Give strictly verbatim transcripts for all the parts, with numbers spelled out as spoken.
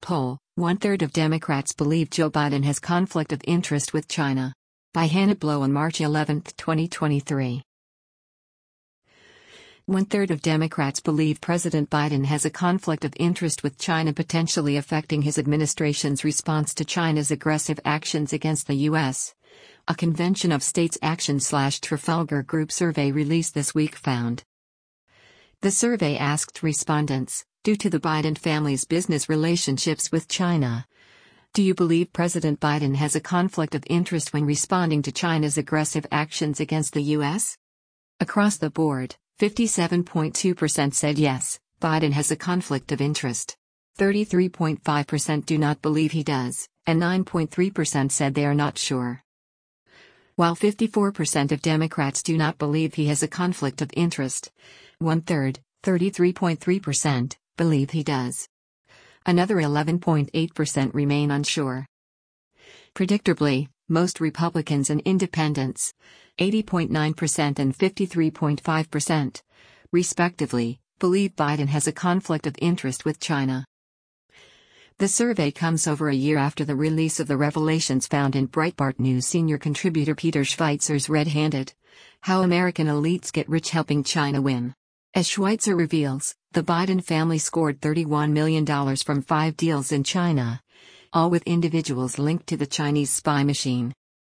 poll, one-third of Democrats believe Joe Biden has conflict of interest with China. By Hannah Blow on March eleventh, twenty twenty-three. One-third of Democrats believe President Biden has a conflict of interest with China, potentially affecting his administration's response to China's aggressive actions against the U S. A Convention of States Action/Trafalgar Group survey released this week found. The survey asked respondents, due to the Biden family's business relationships with China, do you believe President Biden has a conflict of interest when responding to China's aggressive actions against the U S? Across the board, fifty-seven point two percent said yes, Biden has a conflict of interest. thirty-three point five percent do not believe he does, and nine point three percent said they are not sure. While fifty-four percent of Democrats do not believe he has a conflict of interest, one-third, thirty-three point three percent, believe he does. Another eleven point eight percent remain unsure. Predictably, most Republicans and independents, eighty point nine percent and fifty-three point five percent, respectively, believe Biden has a conflict of interest with China. The survey comes over a year after the release of the revelations found in Breitbart News senior contributor Peter Schweizer's Red-Handed: How American Elites Get Rich Helping China Win. As Schweitzer reveals, the Biden family scored thirty-one million dollars from five deals in China, all with individuals linked to the Chinese spy machine.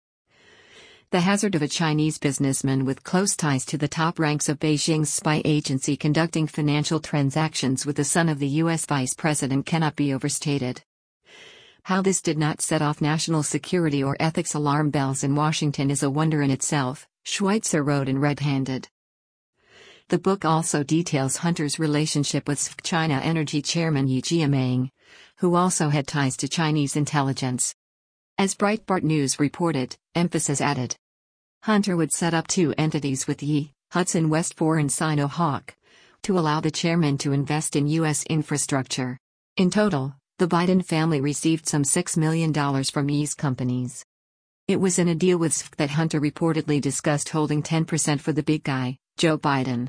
The hazard of a Chinese businessman with close ties to the top ranks of Beijing's spy agency conducting financial transactions with the son of the U S vice president cannot be overstated. How this did not set off national security or ethics alarm bells in Washington is a wonder in itself, Schweitzer wrote in Red-Handed. The book also details Hunter's relationship with S F C China Energy chairman Ye Jianming, who also had ties to Chinese intelligence. As Breitbart News reported, emphasis added. Hunter would set up two entities with Ye, Hudson West four and Sino-Hawk, to allow the chairman to invest in U S infrastructure. In total, the Biden family received some six million dollars from Ye's companies. It was in a deal with S F C that Hunter reportedly discussed holding ten percent for the big guy, Joe Biden.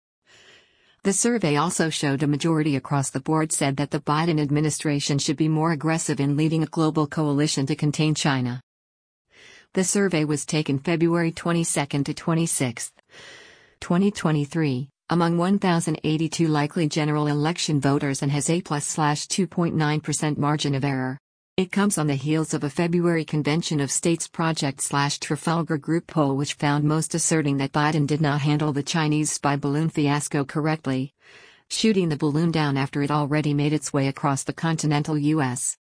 The survey also showed a majority across the board said that the Biden administration should be more aggressive in leading a global coalition to contain China. The survey was taken February twenty-second to twenty-sixth, twenty twenty-three, among one thousand eighty-two likely general election voters and has a plus two point nine percent margin of error. It comes on the heels of a February Convention of States Project/Trafalgar Group poll which found most asserting that Biden did not handle the Chinese spy balloon fiasco correctly, shooting the balloon down after it already made its way across the continental U S